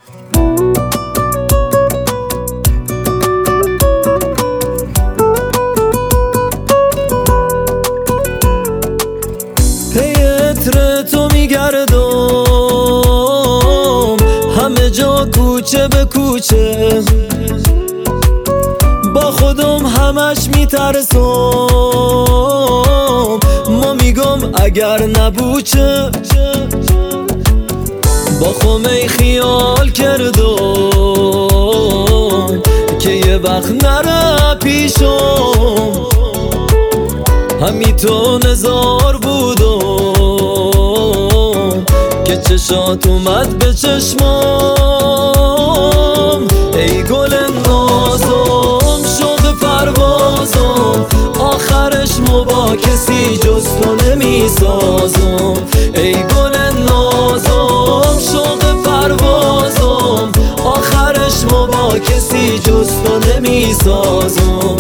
عطر تو میگردم همه جا کوچه به کوچه، با خودم همش میترسم، ما میگم اگر نبوچه. با خمه خیال کردم که یه وقت نره پیشم، همی تو نزار بودم که چشات اومد به چشمام. ای گل نازم شوق پروازم، آخرش با کسی جز تو نمیسازم. ای گل نازم شوق پروازم، آخرش با کسی جز تو نمیسازم.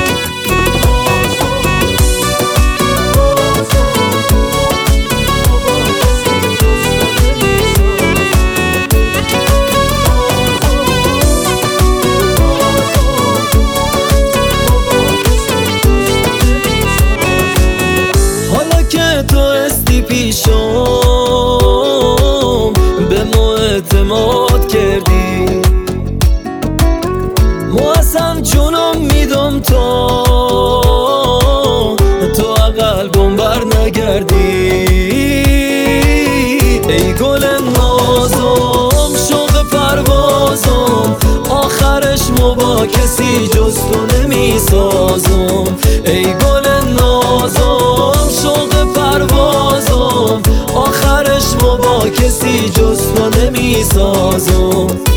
تو استی پیشم به ما اعتماد کردی، ما اصلا چونم میدم تو قلبم بر نگردی. ای گل نازم شوق پروازم، آخرش با کسی جز تو نمیسازم. ای گل نازم شوق پروازم، آخرش با کسی جز تو نمیسازم.